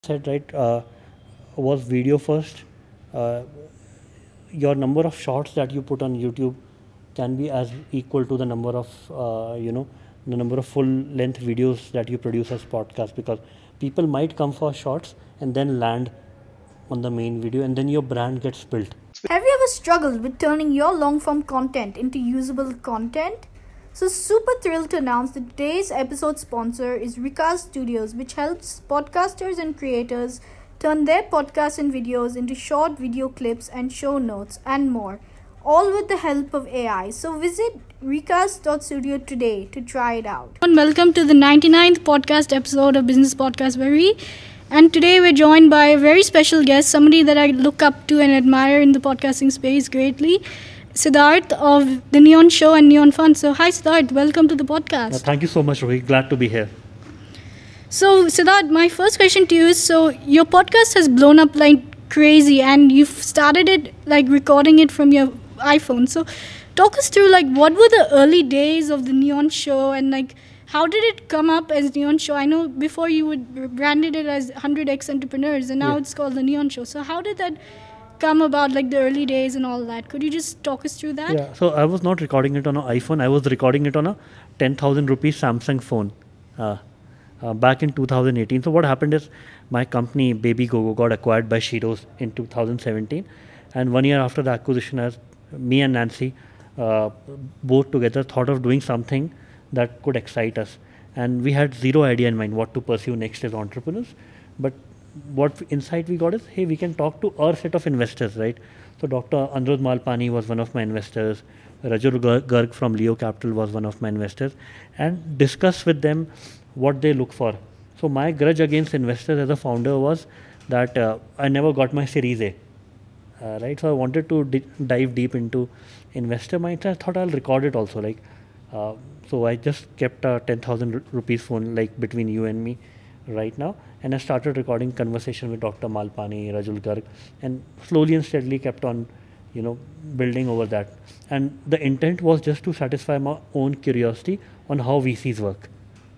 said, right, was video first. Uh, your number of shots that you put on YouTube can be as equal to the number of the number of full length videos that you produce as podcasts, because people might come for shots and then land on the main video, and then your brand gets built. Have you ever struggled with turning your long form content into usable content? So, super thrilled to announce that today's episode sponsor is Recast Studios, which helps podcasters and creators turn their podcasts and videos into short video clips and show notes and more, all with the help of AI. So, visit recast.studio today to try it out. And welcome to the 99th podcast episode of Business Podcast Very. And today we're joined by a very special guest, somebody that I look up to and admire in the podcasting space greatly, Siddharth of The Neon Show and Neon Fun. So hi Siddharth, welcome to the podcast. Thank you so much, Rohit. Glad to be here. So Siddharth, my first question to you is, so your podcast has blown up like crazy and you've started it like recording it from your iPhone. So talk us through like what were the early days of The Neon Show and like how did it come up as Neon Show? I know before you would branded it as 100x Entrepreneurs and now it's called The Neon Show. So how did that come about, like the early days and all that? Could you just talk us through that? Yeah, so I was not recording it on an iPhone. I was recording it on a 10,000 rupees Samsung phone back in 2018. So what happened is my company, Baby Gogo, got acquired by Sheroes in 2017. And 1 year after the acquisition, as me and Nancy both together thought of doing something that could excite us, and we had zero idea in mind what to pursue next as entrepreneurs. But what insight we got is, hey, we can talk to our set of investors, right? So Dr. Anirudh Malpani was one of my investors, Rajul Garg from Leo Capital was one of my investors, and discuss with them what they look for. So my grudge against investors as a founder was that I never got my Series A, right? So I wanted to dive deep into investor mindset. I thought I'll record it also, like so I just kept a 10,000 rupees phone like between you and me right now, and I started recording conversation with Dr. Malpani, Rajul Garg, and slowly and steadily kept on, building over that. And the intent was just to satisfy my own curiosity on how VCs work.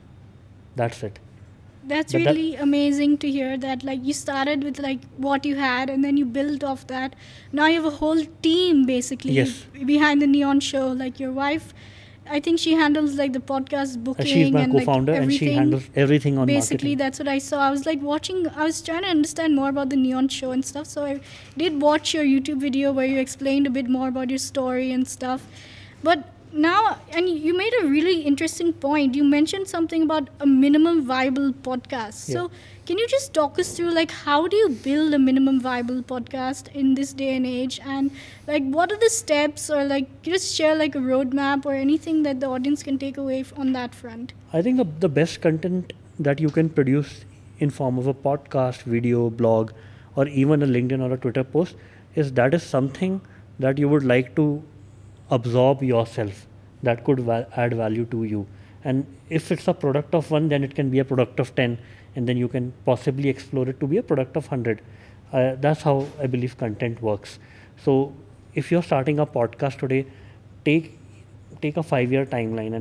That's it. That's really amazing to hear that like you started with like what you had and then you built off that. Now you have a whole team basically behind The Neon Show, like your wife. I think she handles like the podcast booking. She's my and co-founder like, and she handles everything on basically marketing. That's what I saw. I was like I was trying to understand more about The Neon Show and stuff. So I did watch your YouTube video where you explained a bit more about your story and stuff. But now, and you made a really interesting point. You mentioned something about a minimum viable podcast. So can you just talk us through like how do you build a minimum viable podcast in this day and age, and like what are the steps, or like just share like a roadmap or anything that the audience can take away on that front? I think the best content that you can produce in form of a podcast, video, blog, or even a LinkedIn or a Twitter post is something that you would like to absorb yourself, that could add value to you. And if it's a product of one, then it can be a product of 10, and then you can possibly explore it to be a product of 100. That's how I believe content works. So if you're starting a podcast today, take a 5-year timeline,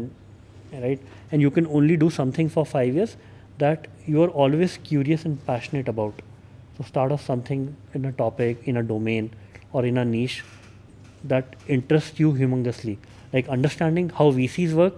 and you can only do something for 5 years that you are always curious and passionate about. So start off something in a topic, in a domain, or in a niche that interests you humongously. Like understanding how VCs work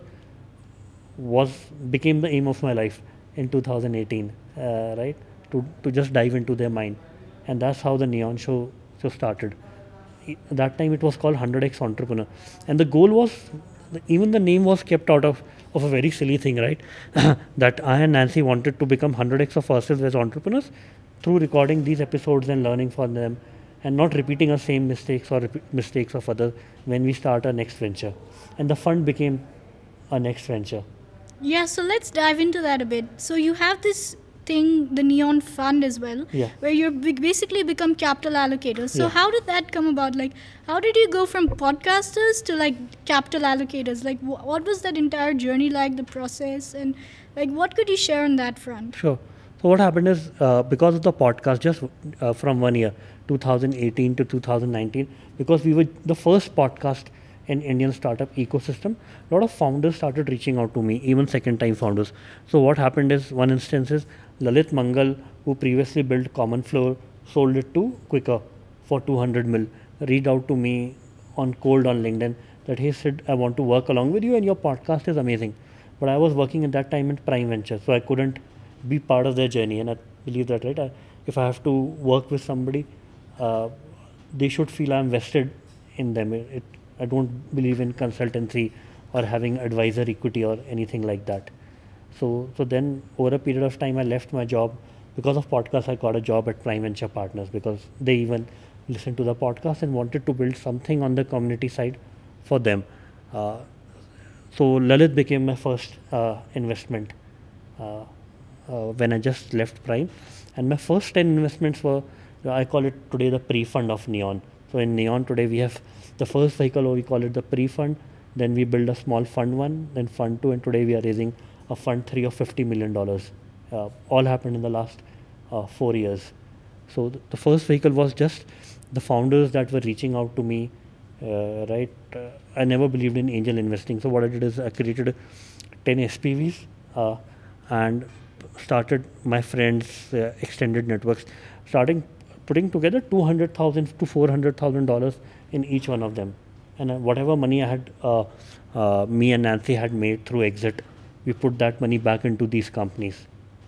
became the aim of my life in 2018, right? To just dive into their mind, and that's how the Neon Show started. That time it was called 100x Entrepreneur, and the goal was, even the name was kept out of a very silly thing, right? That I and Nancy wanted to become 100x of ourselves as entrepreneurs through recording these episodes and learning from them, and not repeating our same mistakes or mistakes of others when we start our next venture. And the fund became our next venture. Yeah, so let's dive into that a bit. So you have this thing, the Neon Fund as well, where you basically become capital allocators. So how did that come about? Like, how did you go from podcasters to like capital allocators? Like, what was that entire journey like, the process, and like what could you share on that front? Sure. So what happened is, because of the podcast, just from 1 year, 2018 to 2019, because we were the first podcast in Indian startup ecosystem, a lot of founders started reaching out to me, even second-time founders. So what happened is, one instance is Lalit Mangal, who previously built Common Floor, sold it to Quicker for 200 mil. Reached out to me on cold on LinkedIn that, hey Sid, I want to work along with you and your podcast is amazing. But I was working at that time in Prime Venture, so I couldn't be part of their journey. And I believe that, right? If I have to work with somebody, they should feel I'm vested in them. I don't believe in consultancy or having advisor equity or anything like that. So then over a period of time, I left my job. Because of podcast, I got a job at Prime Venture Partners because they even listened to the podcast and wanted to build something on the community side for them. So Lalit became my first investment when I just left Prime. And my first 10 investments were, I call it today the pre-fund of Neon. So in Neon today, we have the first vehicle, or we call it the pre-fund. Then we build a small fund 1, then fund 2, and today we are raising a fund 3 of $50 million. All happened in the last 4 years. So the first vehicle was just the founders that were reaching out to me, right? I never believed in angel investing. So what I did is I created 10 SPVs and started my friends' extended networks, starting putting together $200,000 to $400,000 in each one of them. And whatever money I had, me and Nancy had made through exit, we put that money back into these companies.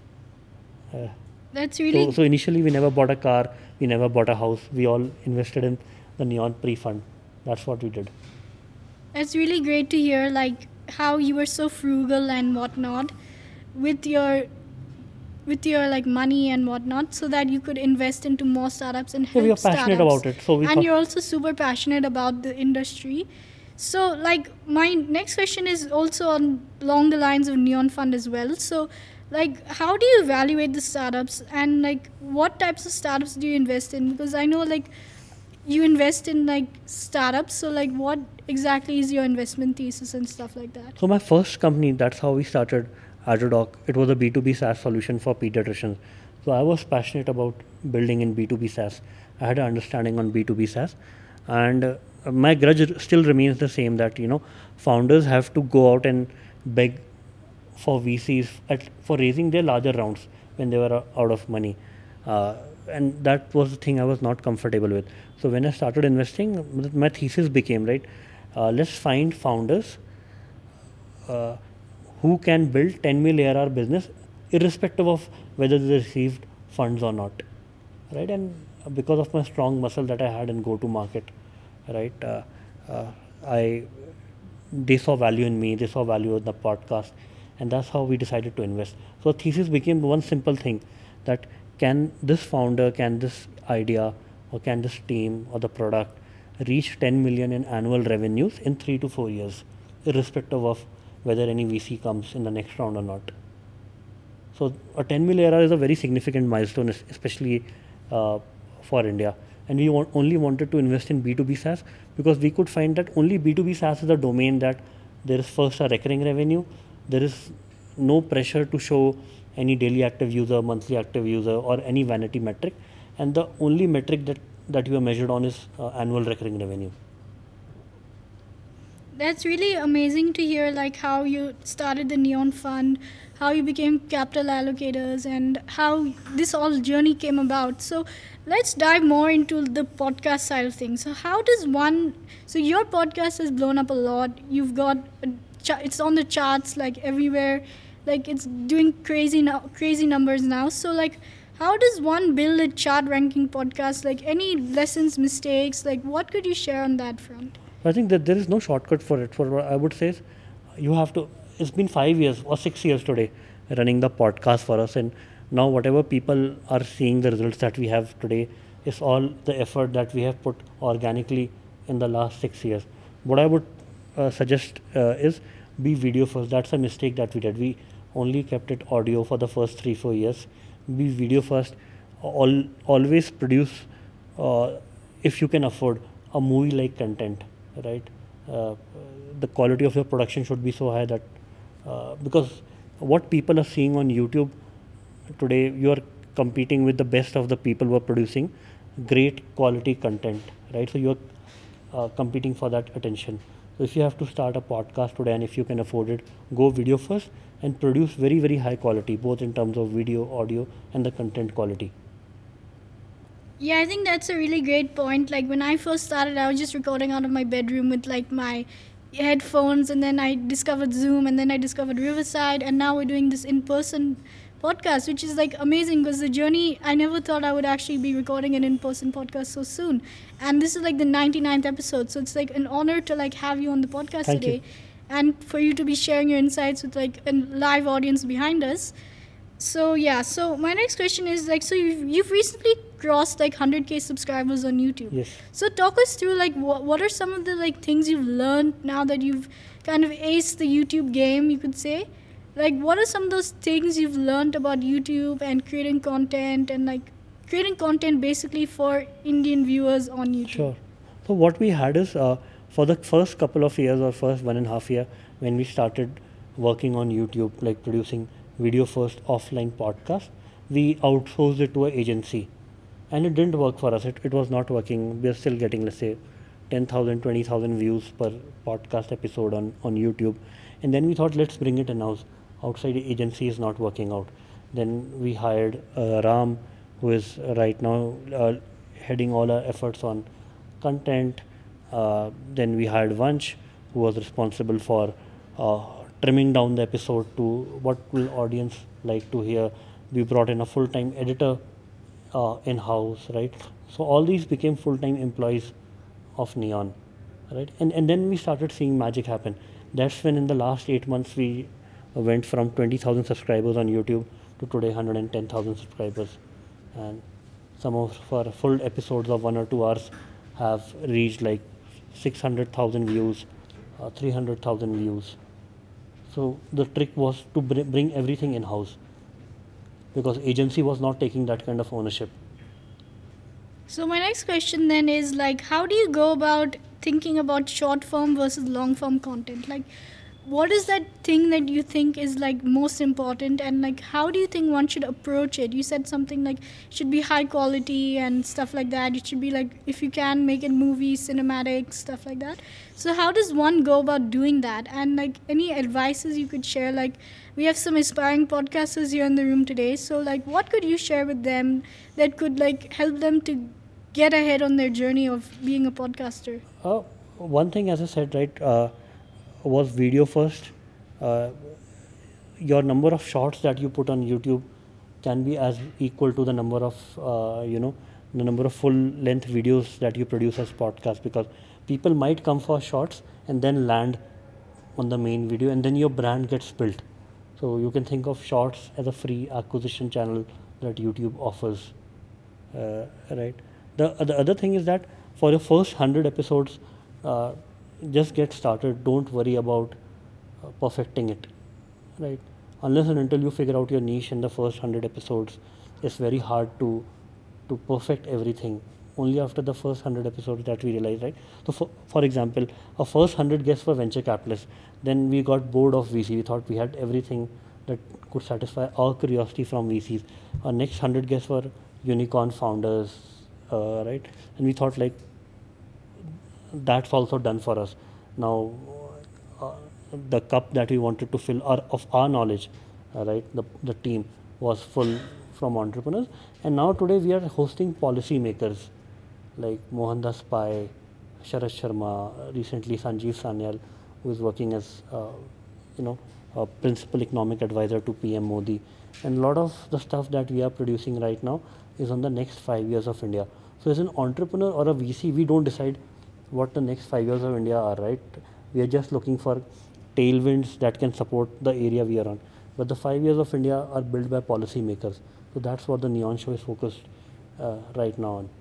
That's really... So initially we never bought a car, we never bought a house. We all invested in the Neon pre-fund. That's what we did. It's really great to hear like how you were so frugal and whatnot with your like money and whatnot, so that you could invest into more startups and help we are passionate startups. about it. So and you're also super passionate about the industry. So like my next question is also along the lines of Neon Fund as well. So like how do you evaluate the startups, and like what types of startups do you invest in? Because I know like you invest in like startups, so like what exactly is your investment thesis and stuff like that? So my first company, that's how we started Ajodoc. It was a B2B SaaS solution for pediatricians. So I was passionate about building in B2B SaaS. I had an understanding on B2B SaaS, and my grudge still remains the same, that founders have to go out and beg for VCs for raising their larger rounds when they were out of money. And that was the thing I was not comfortable with. So when I started investing, my thesis became, right, let's find founders who can build 10 mil ARR business irrespective of whether they received funds or not, right? And because of my strong muscle that I had in go-to-market, right, they saw value in me, they saw value in the podcast, and that's how we decided to invest. So thesis became one simple thing, that can this founder, can this idea, or can this team or the product reach 10 million in annual revenues in 3 to 4 years, irrespective of whether any VC comes in the next round or not. So a 10 million ARR is a very significant milestone, especially for India. And we only wanted to invest in B2B SaaS because we could find that only B2B SaaS is a domain that there is first a recurring revenue, there is no pressure to show any daily active user, monthly active user, or any vanity metric, and the only metric that you are measured on is annual recurring revenue. That's really amazing to hear, like how you started the Neon Fund, how you became capital allocators, and how this whole journey came about. So let's dive more into the podcast side of things. So how does one... So your podcast has blown up a lot. You've got... it's on the charts like everywhere. Like it's doing crazy numbers now. So like how does one build a chart ranking podcast? Like any lessons, mistakes, like what could you share on that front? I think that there is no shortcut for it. For what I would say is, you have to... It's been 5 years or 6 years today running the podcast for us, and now whatever people are seeing the results that we have today is all the effort that we have put organically in the last 6 years. What I would suggest is be video first. That's a mistake that we did. We only kept it audio for the first 3-4 years. Be video first. Always produce, if you can afford, a movie-like content, right? The quality of your production should be so high that because what people are seeing on YouTube today, you are competing with the best of the people who are producing great quality content, right? So you are competing for that attention. So if you have to start a podcast today and if you can afford it, go video first and produce very, very high quality, both in terms of video, audio, and the content quality. Yeah, I think that's a really great point. Like when I first started, I was just recording out of my bedroom with like my headphones, and then I discovered Zoom, and then I discovered Riverside, and now we're doing this in-person podcast, which is like amazing because the journey, I never thought I would actually be recording an in-person podcast so soon. And this is like the 99th episode, so it's like an honor to like have you on the podcast Thank today, you. and for you to be sharing your insights with like a live audience behind us. So yeah, so my next question is like, so you've recently crossed like 100K subscribers on YouTube. Yes. So talk us through like what are some of the like things you've learned now that you've kind of aced the YouTube game, you could say. Like what are some of those things you've learned about YouTube and creating content, and like creating content basically for Indian viewers on YouTube? Sure. So what we had is for the first couple of years or first 1.5 year when we started working on YouTube, like producing video first offline podcast, we outsourced it to an agency, and it didn't work for us. It was not working. We are still getting, let's say, 10,000, 20,000 views per podcast episode on YouTube. And then we thought, let's bring it in-house. Outside agency is not working out. Then we hired Ram, who is right now heading all our efforts on content. Then we hired Vansh, who was responsible for trimming down the episode to what will audience like to hear. We brought in a full-time editor in-house, right? So all these became full-time employees of Neon, right? And then we started seeing magic happen. That's when in the last 8 months we went from 20,000 subscribers on YouTube to today 110,000 subscribers, and some of our full episodes of 1 or 2 hours have reached like 600,000 views, 300,000 views. So the trick was to bring everything in-house, because agency was not taking that kind of ownership. So my next question then is like, how do you go about thinking about short form versus long form content? Like, what is that thing that you think is like most important, and like how do you think one should approach it? You said something like it should be high quality and stuff like that. It should be like, if you can, make it movie, cinematic, stuff like that. So how does one go about doing that? And like any advices you could share? Like we have some aspiring podcasters here in the room today, so like what could you share with them that could like help them to get ahead on their journey of being a podcaster? One thing, as I said, right, was video first. Your number of shorts that you put on YouTube can be as equal to the number of the number of full length videos that you produce as podcasts, because people might come for shorts and then land on the main video, and then your brand gets built. So you can think of shorts as a free acquisition channel that YouTube offers, right? The other thing is that for the first 100 episodes, just get started. Don't worry about perfecting it, right? Unless and until you figure out your niche in the first 100 episodes, it's very hard to perfect everything. Only after the first 100 episodes that we realize, right? So for example, our first 100 guests were venture capitalists. Then we got bored of VC. We thought we had everything that could satisfy our curiosity from VCs. Our next 100 guests were unicorn founders, right? And we thought like, that's also done for us. Now, the cup that we wanted to fill of our knowledge, right? The team was full from entrepreneurs, and now today we are hosting policymakers like Mohandas Pai, Sharad Sharma, recently Sanjeev Sanyal, who is working as a principal economic advisor to PM Modi, and a lot of the stuff that we are producing right now is on the next 5 years of India. So as an entrepreneur or a VC, we don't decide what the next 5 years of India are, right? We are just looking for tailwinds that can support the area we are on. But the 5 years of India are built by policymakers. So that's what the Neon Show is focused right now on.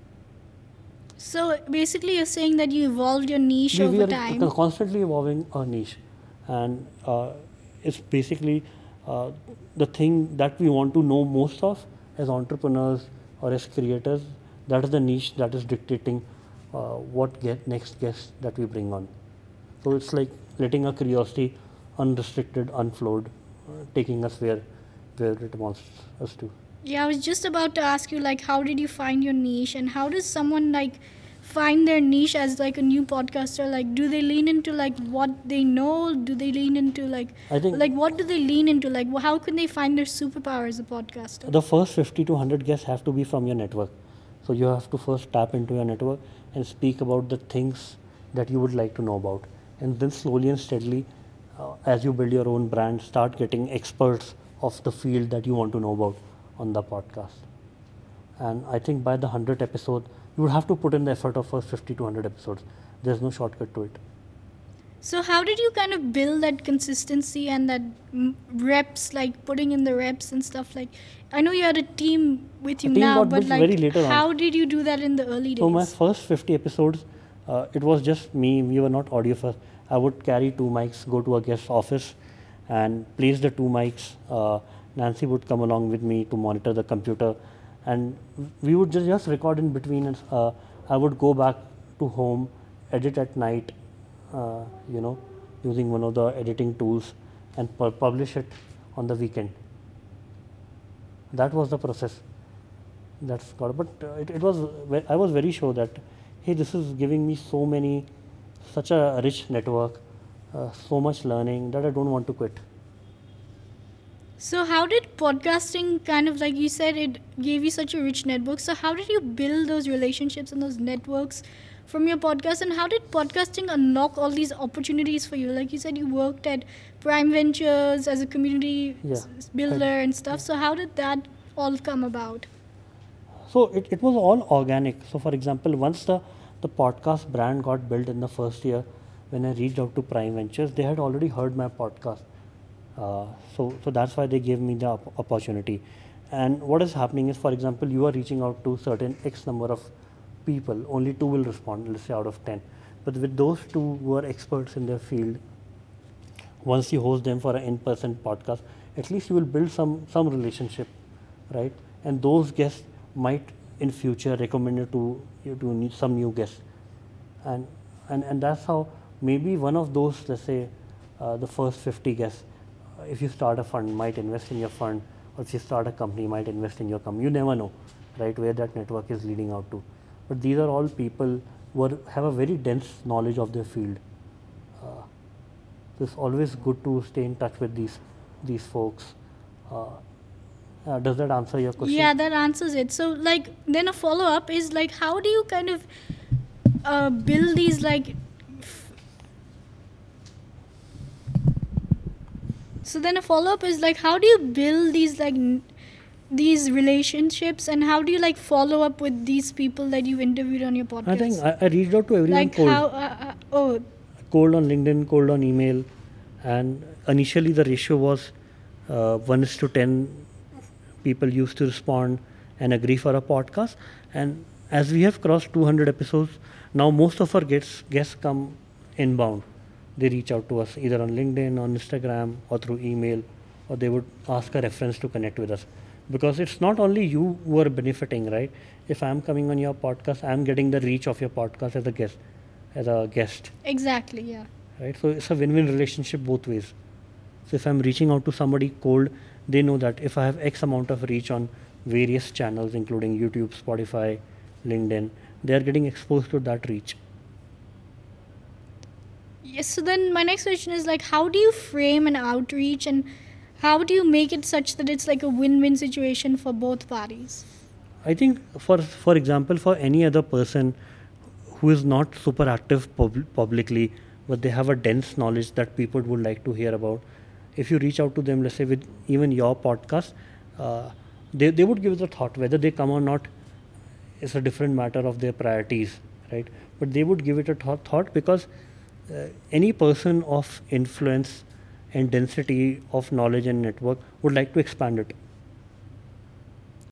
So basically you're saying that you evolved your niche we over are time. constantly evolving our niche, and it's basically the thing that we want to know most of as entrepreneurs or as creators. That is the niche that is dictating what next guest that we bring on. So it's like letting our curiosity unrestricted, unflowed, taking us where it wants us to. Yeah, I was just about to ask you like how did you find your niche, and how does someone like find their niche as like a new podcaster? Like, do they lean into like what they know? Do they lean into I think like what do they lean into? Like, how can they find their superpower as a podcaster? the first 50 to 100 guests have to be from your network. So you have to first tap into your network and speak about the things that you would like to know about. And then slowly and steadily, as you build your own brand, start getting experts of the field that you want to know about on the podcast. And I think by the 100th episode, you would have to put in the effort of first 50 to 100 episodes. There's no shortcut to it. So how did you kind of build that consistency and that reps, like putting in the reps and stuff? Like, I know you had a team with you A team now, got but built like, very later on. how did you do that in the early days? So my first 50 episodes, it was just me. We were not audio first. I would carry 2 mics, go to a guest's office, and place the 2 mics. Nancy would come along with me to monitor the computer, and we would just record in between. And I would go back to home, edit at night, using one of the editing tools, and publish it on the weekend. That was the process. That's got. But it was. I was very sure that, hey, this is giving me such a rich network, so much learning that I don't want to quit. So how did podcasting kind of, like you said, it gave you such a rich network. So how did you build those relationships and those networks from your podcast? And how did podcasting unlock all these opportunities for you? Like you said, you worked at Prime Ventures as a community builder and stuff. So how did that all come about? So it was all organic. So for example, once the podcast brand got built in the first year, when I reached out to Prime Ventures, they had already heard my podcast. So that's why they gave me the opportunity. And what is happening is, for example, you are reaching out to certain X number of people, only 2 will respond, let's say out of 10. But with those 2 who are experts in their field, once you host them for an in-person podcast, at least you will build some relationship, right? And those guests might in future recommend you to need some new guests. And that's how maybe one of those, let's say, the first 50 guests, if you start a fund, might invest in your fund, or if you start a company, might invest in your company. You never know, right, where that network is leading out to. But these are all people who have a very dense knowledge of their field. So it's always good to stay in touch with these folks. Does that answer your question? Yeah, that answers it. So like, then a follow-up is like, how do you kind of build these like So then a follow-up is like, how do you build these like these relationships, and how do you like follow up with these people that you've interviewed on your podcast? I think I reached out to everyone like cold. Cold on LinkedIn, cold on email, and initially the ratio was 1:10 people used to respond and agree for a podcast. And as we have crossed 200 episodes, now most of our guests come inbound. They reach out to us either on LinkedIn, on Instagram, or through email, or they would ask a reference to connect with us. Because it's not only you who are benefiting, right? If I'm coming on your podcast, I'm getting the reach of your podcast as a guest. Exactly, yeah. Right? So it's a win-win relationship both ways. So if I'm reaching out to somebody cold, they know that if I have X amount of reach on various channels, including YouTube, Spotify, LinkedIn, they are getting exposed to that reach. Yes, so then my next question is like, how do you frame an outreach, and how do you make it such that it's like a win-win situation for both parties? I think for example, for any other person who is not super active publicly, but they have a dense knowledge that people would like to hear about, if you reach out to them, let's say with even your podcast, they would give it a thought. Whether they come or not is a different matter of their priorities, right? But they would give it a thought because any person of influence and density of knowledge and network would like to expand it.